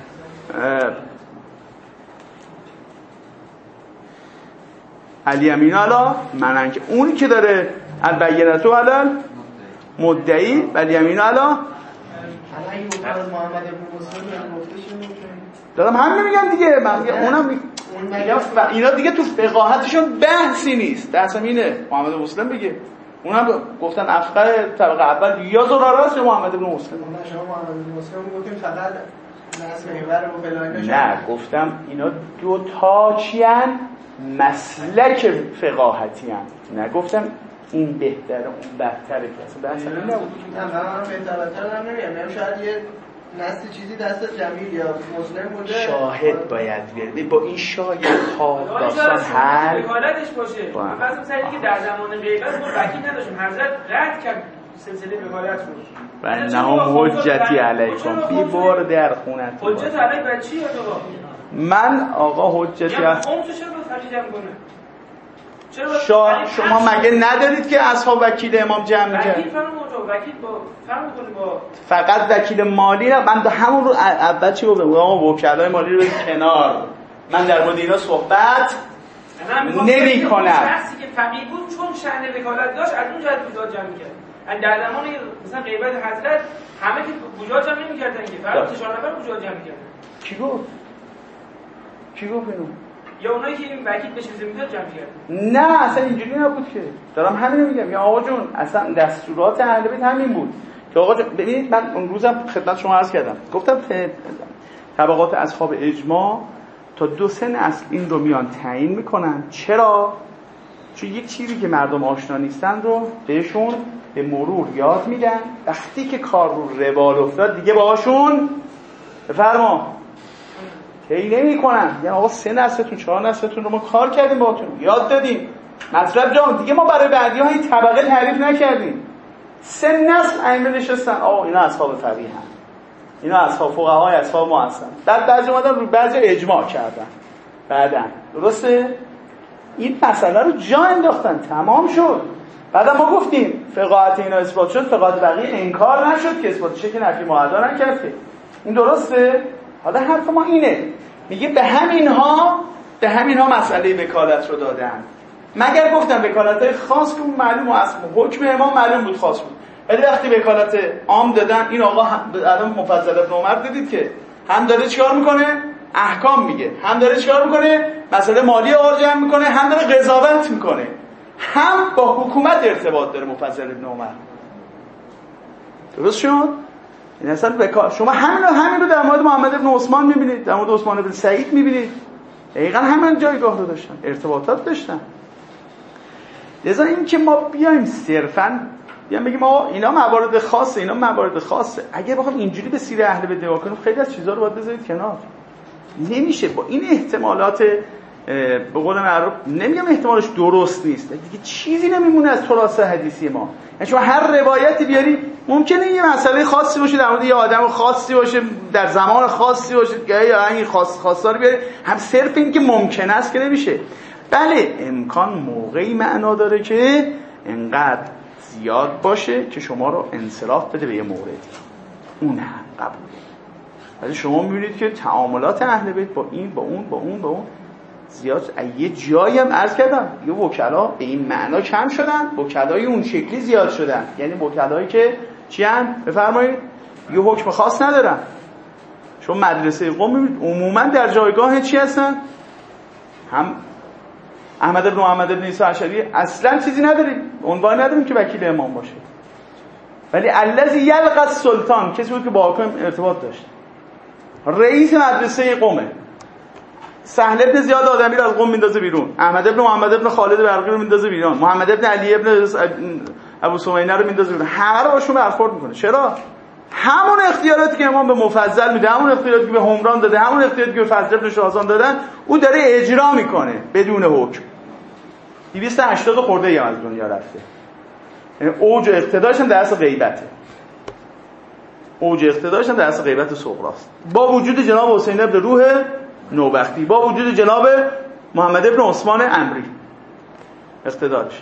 علی امین علا منن که اونی که داره البینه علی مدعی ولی امین علا دارم همین میگم دیگه. من میگم اونم میگم اینا دیگه تو فقاهتشون بحثی نیست. درسم اینه محمد مسلم بگه اونم گفتن افقه طبقه اول یا زراراست یا محمد ابن مسلم. شما محمد ابن مسلم گفتیم فقط نسب اینور و فلان. نه گفتم اینا دو تا چیان مسلک فقاهتی ان. نگفتم این بهتره اون بدتره که اصلا بحث نبود. نه من بهتر بدتر نمیگم. نمیشه شاید یه نسل چیزی دست جمیل یا مسلم بوده. شاهد باید بیاد. با این شاهد ها داستان حل وکالتش باشه. مثلا مثلا اینکه در زمان غیبت ما وکیل نداشتیم. حضرت رد کرد سلسله وکالت رو. و نهم حجتی علیکم بی بار در خونت. حجت علیک بر چی آقا؟ من آقا حجتی هست. اون تو چرا فقیه جمع کنه؟ شا... شما مگه ندارید که اصحاب وکیل امام جمع می‌کرد؟ وکیل فرق وکیل با فرق می‌کنه با فقط وکیل مالی نه. من همون رو اول چی گفتم آقا وکلای مالی رو بذار کنار. من در مورد اینا صحبت نمی‌کنم. شخصی که فقیه بود چون شأن وکالت داشت از اون جهت بوجات جمع می‌کرد. از در زمان مثلا غیبت حضرت همه که بوجات جمع نمی‌کردن که فقط چهار نفر بوجات جمع می‌کردن. کی گفت؟ کی گفت اینو؟ یا اونایی که این وکیل بهش ویزا میداد جمع کرد؟ نه اصلا اینجوری نبود که. دارم همین رو میگم. یا آقا جون اصلا دستورات اهل بیت همین بود که آقا جون ببینید من اون روزم خدمت شما عرض کردم گفتم طبقات اصحاب اجماع تا دو سه نسل این رو میان تعیین میکنن. چرا؟ چون یک چیزی که مردم آشنا نیستن رو بهشون به مرور یاد میدن. وقتی که کار رو روال افتاد دیگه باهاشون بفرما طی نمی‌کنن. یعنی آقا سه نسلتون چهار نسلتون رو ما کار کردیم باهاتون یاد دادیم. مطلب جان دیگه ما برای بعدی‌ها این طبقه تعریف نکردیم. سه نسل ائمه نشستن آقا اینا اصحاب فقیه هستن. اینا اصحاب فقهای اصحاب ما هستن. در بعضی اومدن رو بعضی اجماع کردن. بعداً درسته؟ این مسئله رو جا انداختن تمام شد. بعدا ما گفتیم فقاهت اینا اثبات شد، فقاهت بقیه انکار نشد که اثبات شه که نفی معدا نکرد که. این درسته؟ حالا حرف ما اینه میگه به همینها به همینها مسئله وکالت رو دادن. مگر گفتم وکالت‌های خاص که معلوم است حکم امام معلوم بود خاص بود. ولی وقتی وکالت عام دادن این آقا الان مفضل ابن عمر دیدید که هم داره چیکار میکنه؟ احکام میگه. هم داره چیکار میکنه؟ مسئله مالی آور جمع میکنه، هم داره قضاوت میکنه. هم با حکومت ارتباط داره مفضل ابن عمر. درست شد؟ این اصلا بکار شما همین رو همین رو در مورد محمد ابن عثمان میبینید، در مورد عثمان ابن سعید میبینید. دقیقاً همین جایگاه رو داشتن، ارتباطات داشتن. لذا این که ما بیایم صرفاً بیایم بگیم آقا اینا موارد خاصه، اینا موارد خاصه. اگه بخوام اینجوری به سیر اهل بیت نگاه کنیم خیلی از چیزا رو باید بذارید کنار. نمیشه با این احتمالات به قول معروف نمیگم احتمالش درست نیست، دیگه چیزی نمیمونه از تراث حدیثی ما. یعنی شما هر روایتی بیاری ممکنه یه مسئله خاصی باشه در مورد یه آدم خاصی باشه در زمان خاصی باشه یا این خاص خاصا رو بیاری، هم صرف این که ممکن است که نمیشه. بله امکان موقعی معنا داره که انقدر زیاد باشه که شما رو انصراف بده به یه موردی، اون هم قبوله. ولی شما میبینید که تعاملات اهل بیت با این با اون با اون با اون زیاد. یه جایی هم عرض کردم یه وکلا به این معنا کم شدن، وکلای اون شکلی زیاد شدن. یعنی وکلایی که چی ان؟ بفرمایید یه حکم خاص ندارن. شما مدرسه قم میبینید عموما در جایگاه چی هستن؟ هم احمد بن محمد بن عیسی اشعری اصلا چیزی نداریم، عنوان نداریم که وکیل امام باشه. ولی الذی یلقى السلطان کسی بود که با حاکم ارتباط داشت. رئیس مدرسه قمه. سهل ابن زیاد آدمی رو از قم میندازه بیرون، احمد ابن محمد ابن خالد برقی رو میندازه بیرون، محمد ابن علی ابن ابو سمینه رو میندازه بیرون. همه رو باشون برخورد میکنه. چرا؟ همون اختیاراتی که امام به مفضل میده، همون اختیاراتی که به همران داده، همون اختیاراتی که به فضل ابن شاهزان دادن، اون داره اجرا میکنه بدون حکم. دویست و هشتاد خورده ای از دنیا رفته. یعنی اوج اقتدارش هم در اصل غیبته. اوج اقتدارش هم در اصل غیبت صغراست. با وجود جناب حسین ابن روح نوبختی، با وجود جناب محمد ابن عثمان عمری اقتدارش.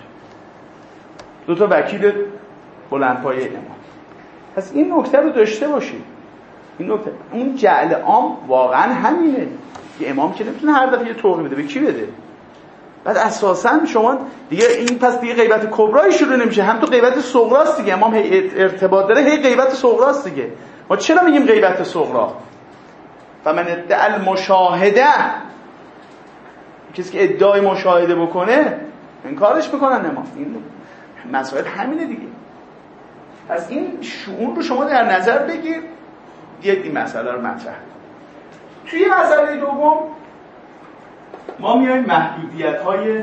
دو تا وکیل بلندپایه امام. پس این نکته رو داشته باشید. این نکته اون جعل عام واقعا همینه. که امام که نمیتونه هر دفعه یه توقیع بده. به کی بده؟ بعد اساسا شما دیگه این پس دیگه غیبت کبرایی شروع نمیشه، هم تو غیبت صغراست دیگه. امام هی ارتباط داره، هی غیبت صغراست دیگه. ما چرا میگیم غیبت صغرا؟ فمن ادعا المشاهده، کسی که ادعای مشاهده بکنه انکارش میکنن امام. این مسائل همینه دیگه. پس این شؤون رو شما در نظر بگیر، یک این مسئله رو مطرح. توی مسئله دوم ما میایم محدودیت‌های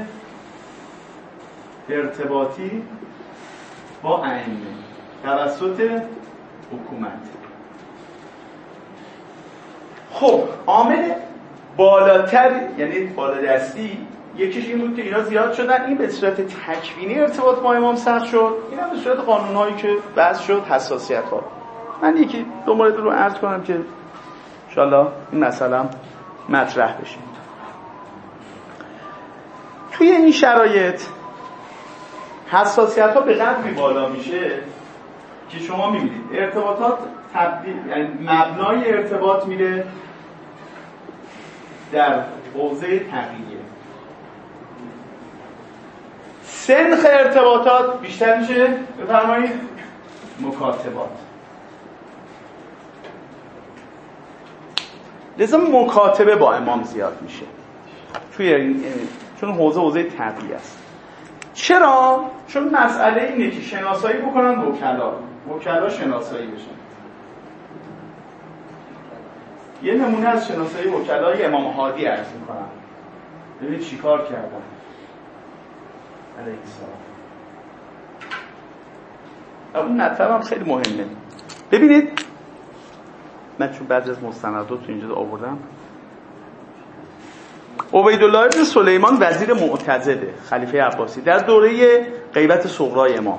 ارتباطی با ائمه توسط حکومت. خب عامل بالاتر یعنی بالادستی یکیش این بود که اینا زیاد شدن، این به صورت تکوینی ارتباط با امام سخت شد، این هم به صورت قانون‌هایی که بحث شد حساسیت‌ها. من یکی دو مورد رو عرض کنم که انشالله این مسئله مطرح بشه. توی این شرایط حساسیت‌ها به قدری بالا میشه که شما می‌بینید ارتباطات تبدیل، یعنی مبنای ارتباط میره در حوزه تقیه. سنخ ارتباطات بیشتر میشه بفرمایید مکاتبات. لذا مکاتبه با امام زیاد میشه. توی این چون حوزه حوزه طبیعی است. چرا؟ چون مسئله اینه که شناسایی بکنن وکلا وکلا شناسایی بشن. یه نمونه از شناسایی وکلای امام هادی عرض می‌کنم. ببینید چیکار کردن. علیه السلام. اون مطلب هم خیلی مهمه. ببینید من چون بعضی از مستندات تو اینجا آوردم. عبیدالله بن سلیمان وزیر معتضده خلیفه عباسی در دوره غیبت صغرای امام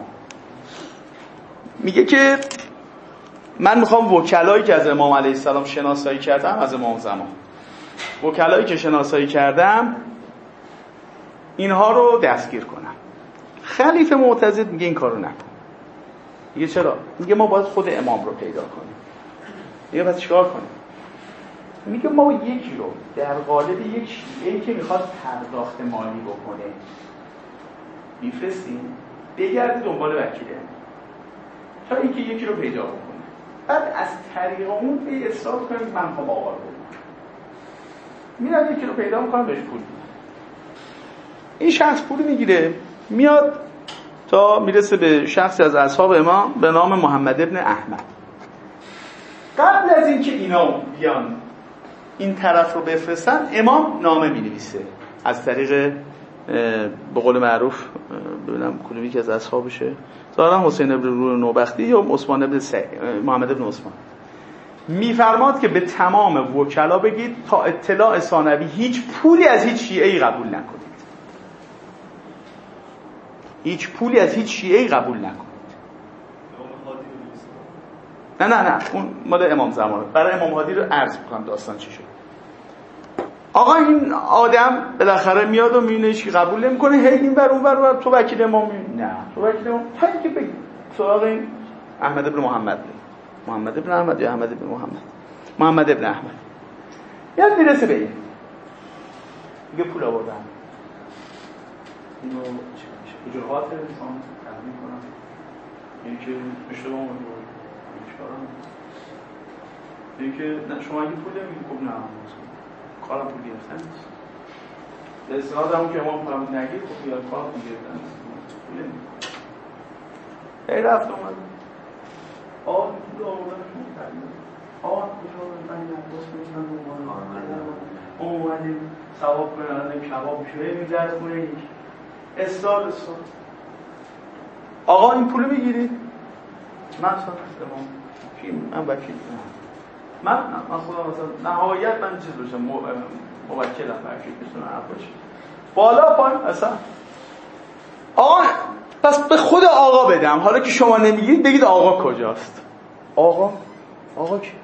میگه که من میخوام وکلایی که از امام علیه السلام شناسایی کردم از امام زمان وکلایی که شناسایی کردم اینها رو دستگیر کنم. خلیفه معتضد میگه این کارو نکن. میگه چرا؟ میگه ما باید خود امام رو پیدا کنیم. میگه پس چیکار کنیم؟ میگه ما یکی رو در قالب یک شیعه‌ای که میخواد پرداخت مالی بکنه میفرستیم بگرده دنبال وکیله تا اینکه یکی رو پیدا بکنه. بعد از طریق اون به اصرار کنیم من میخوام آقا رو بکنم. میرم یکی رو پیدا میکنم بهش پول میدم. این شخص پول میگیره میاد تا میرسه به شخصی از اصحاب امام به نام محمد ابن احمد. قبل از اینکه اینا بیان این طرف رو بفرستن امام نامه می‌نویسه از طریق به قول معروف ببینم کدومی که از اصحابشه ظاهرا حسین ابن روح نوبختی یا عثمان ابن س... محمد ابن عثمان میفرماد که به تمام وکلا بگید تا اطلاع ثانوی هیچ پولی از هیچ شیعه‌ای قبول نکنید. هیچ پولی از هیچ شیعه‌ای قبول نکنید. نه نه نه اون مال امام زمانه. برای امام هادی رو عرض می‌کنم داستان چی شد. آقا این آدم بالاخره میاد و میبینه هیچ کی قبول نمی‌کنه هی این ور اون ور تو وکیل امام نه تو وکیل امام تا اینکه بگی سراغ این احمد ابن محمد محمد ابن احمد یا احمد ابن محمد محمد ابن احمد یاد میرسه به این میگه پول آوردم اینو وجوهات انسان تحلیل کنم این که اشتباه می‌کنه این که شما اگه پول نمیدید خب نه کارم پول گرفتن نیست به استناد همون که امام فرمود نگیر خب یاد کارم پول گرفتن نیست پول نمیدید ای رفت اومد آه پول آوردن شما تحلیل آه پول آوردن من نباس میکنم اومدیم ثواب کنیم کباب شوه میگرد خونه یک استاد استاد آقا این پول میگیرید من اصلا امام من وکیل من من خودم مثلا نهایت من چیز باشم موکلم وکیل بشم حرفش بالا پایین اصلا آقا پس به خود آقا بدم حالا که شما نمیگید بگید آقا کجاست آقا آقا کی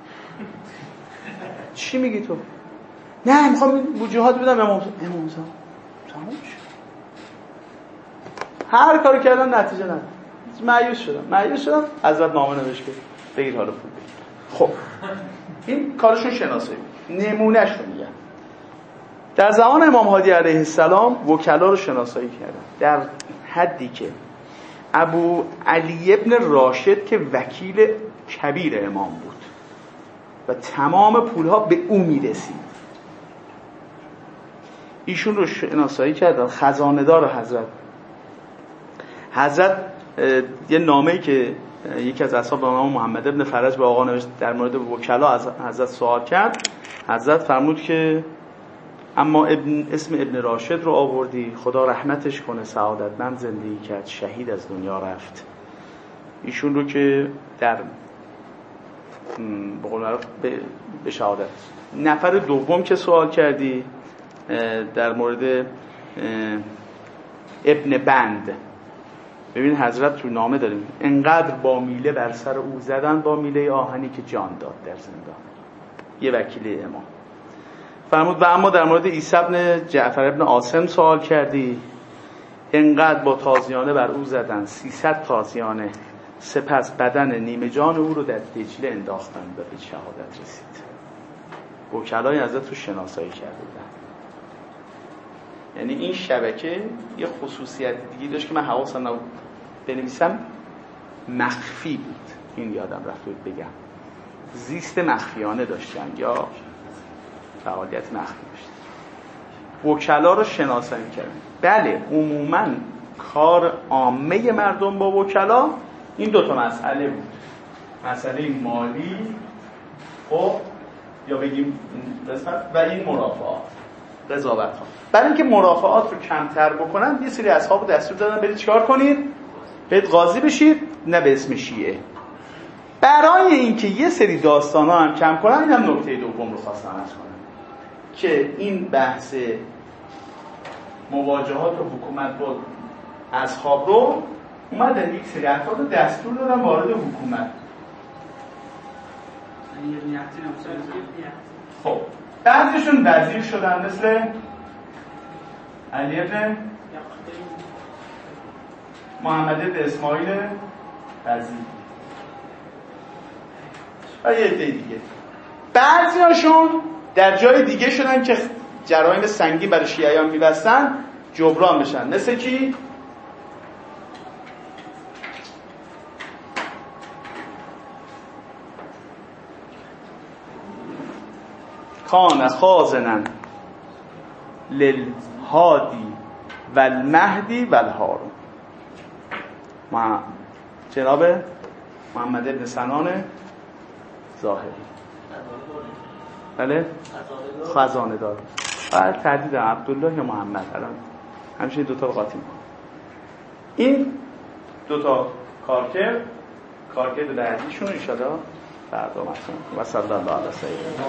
چی میگی تو نه میخوام این وجوهات بدم امام امام زمان تموم شد هر کاری کردم نتیجه نداد مایوس شدم مایوس شدم حضرت نامه نوشت که بگید حالا پول بگید. خب این کارشون شناسایی نمونهش رو میگم در زمان امام هادی علیه السلام وکلا رو شناسایی کردن در حدی که ابو علی ابن راشد که وکیل کبیر امام بود و تمام پولها به او میرسید ایشون رو شناسایی کردن خزانه‌دار حضرت حضرت یه نامه‌ای که یکی از اصحاب به نام محمد ابن فرج به آقا نوشت در مورد وکلا از حضرت سوال کرد حضرت فرمود که اما ابن اسم ابن راشد رو آوردی خدا رحمتش کنه سعادتمند زندگی کرد شهید از دنیا رفت ایشون رو که در به قول معروف به شهادت نفر دوم که سوال کردی در مورد ابن بند ببین حضرت تو نامه داریم انقدر با میله بر سر او زدن با میله آهنی که جان داد در زندان یه وکیل امام فرمود و اما در مورد عیسی ابن جعفر ابن عاصم سوال کردی انقدر با تازیانه بر او زدن سیصد تازیانه سپس بدن نیمه جان او رو در دجله انداختن و به شهادت رسید وکلای حضرت رو شناسایی کرده یعنی این شبکه یه خصوصیت دیگه داشت که من حواسم نبود بنویسم مخفی بود این یادم رفت بود بگم زیست مخفیانه داشتن یا فعالیت مخفی داشتن وکلا رو شناسایی کردن. بله عموما کار عامه مردم با وکلا این دو تا مسئله بود، مسئله مالی خب یا بگیم قسمت و این مرافعات قضاوت ها. برای اینکه مرافعات رو کمتر بکنن یه سری اصحاب دستور دادن برید چیکار کنید؟ برید قاضی بشید، نه به اسم شیعه. برای اینکه یه سری داستان ها هم کم کنن، این هم نکته دوم رو خواستم عرض کنم که این بحث مواجهات و حکومت با اصحاب رو اومدن یک سری افراد دستور دادن وارد حکومت. خب بعضیشون وزیر شدن مثل علی ابن محمد ابن اسماعیل وزیر و یه عده دیگه. بعضیاشون در جای دیگه شدن که جرایم سنگین برای شیعیان میبستن جبران بشن، مثل کی؟ کان خازنن للهادی و المهدی و الهارون. جناب محمد ابن سنان ظاهری، بله خزانه دار، بعد تردید عبدالله یا محمد، الان همیشه دو تا قاطی می‌کنه. این دو تا کارکرد کارکرد بعدیشون ان شاءالله فردا مثلا و صلی الله علیه سیدنا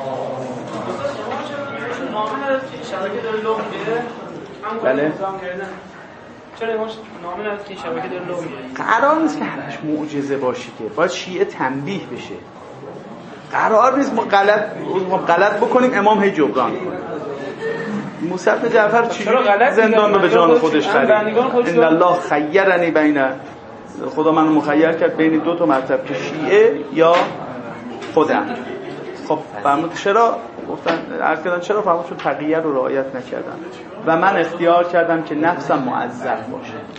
نامه شبکه داره لو میده. بله چرا ایماش نامه نداد که شبکه داره لو میده؟ قرار نیست که همش معجزه باشه که باید شیعه تنبیه بشه. قرار نیست ما غلط ما غلط بکنیم امام هی جبران کنه. موسی بن جعفر چی زندان رو به جان خودش خرید؟ ان الله خیرنی بین، خدا منو مخیر کرد بین دو تا مذهب که شیعه یا خودم. خب فرمود چرا گفتن عرض کردن چرا فرمود چون تقیه رو رعایت نکردم و من اختیار کردم که نفسم معذب باشه.